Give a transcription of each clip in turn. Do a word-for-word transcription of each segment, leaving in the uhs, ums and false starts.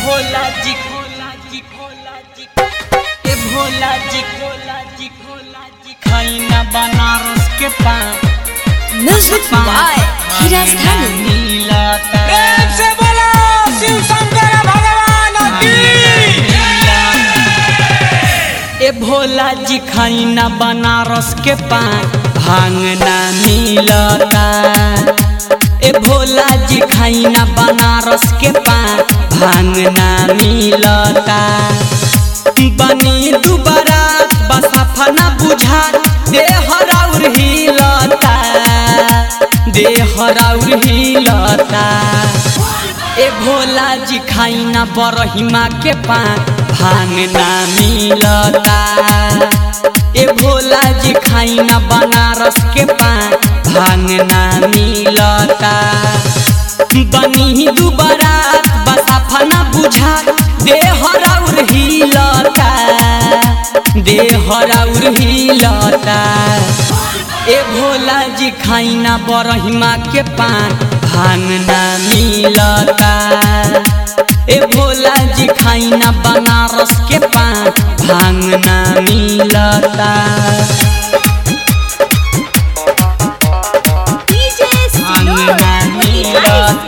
भोला जी भोला जी भोला जी ए भोला जी भोला जी भोला जी खाई ना बनारस के पान म्यूजिक बाय धीरज धामी नीला प्रेम से बोलो शिव शंकर भगवान की। ए भोला जी खाई ना बनारस के पान भांग ना मिलता। ए भोला जी खाई ना बनारस के पान भांग ना मिलता। बनी दुबारा बसाफा ना बुझा देह राउर हिलता देह राउर हिलता। ए भोला जी खाई ना बरहिमा के पान भांग ना मिलता। ए भोला जी खाई ना बनारस के पान भांग ना मिलता। बनी दुबारा बसाफा ना बुझा देह राउर हिलता देह राउर हिलता। ए भोला जी खाई ना बरहिमा के पान भांग ना मिलता। ए भोला जी खाई ना बनारस के पान भांग ना मिलता। भांग ना मिलता।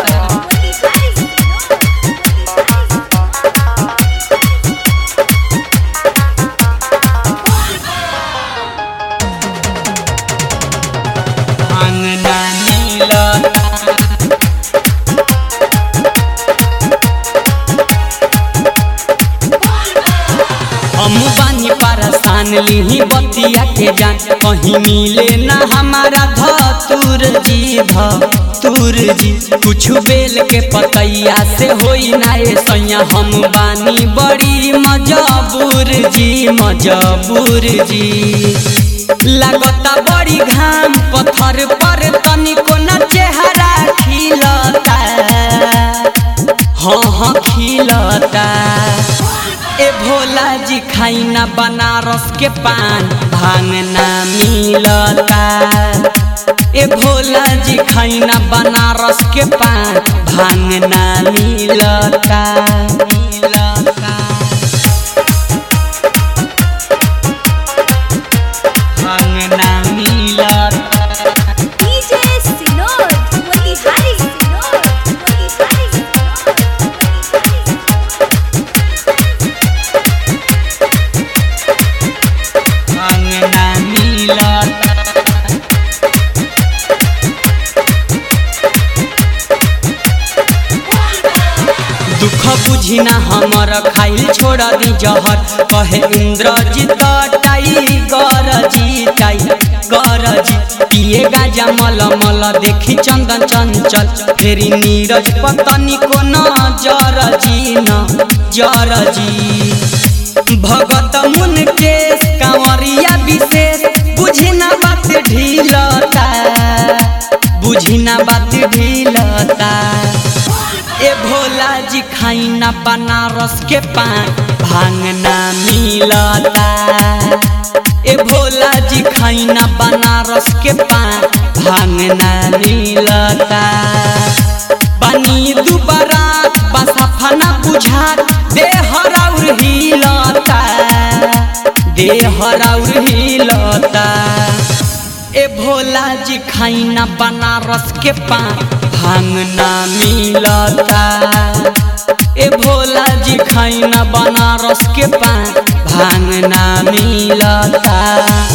हम बानी परेशान लिही बतिया के जान कहीं मिले ना हमारा धतुर जी धतुर जी कुछ बेल के पतैया से होई ना सैया हम बानी बड़ी मजबूर जी मजबूर जी। लगता बड़ी घाम पत्थर पर तनिको ना चेहरा खिलता हाँ हाँ खिलता। ए भोला जी खाई ना बनारस के पान भांग ना मिलता। ए भोला जी खाई ना बनारस के पान भांग ना मिलता मिलता। भांग ना मिलता। दुख बुझी ना हमर खाइल छोड़ दी जहर कहे इंद्रजीत टाइगर जी टाइगर जी पिए गाजा मल मल देखी चंदन चंचल फेरी नीरज पतनी को नजर जी नजर जी। भगत मुनकेश कांवरिया विशेष बुझी ना बात ढीलता बुझी ना बात ढीलता। ए भोला जी खाई ना बनारस के पान भांग ना मिलता। ए भोला जी खाई ना बनारस के पान भांग ना मिलता। बनी दुबारा बसाफा ना बुझा देह राउर हिलता देह राउर हिलता। ए भोला जी खाई ना बनारस के पान भांग ना मिलता। ए भोला जी खाई ना बनारस के पान भांग ना मिलता।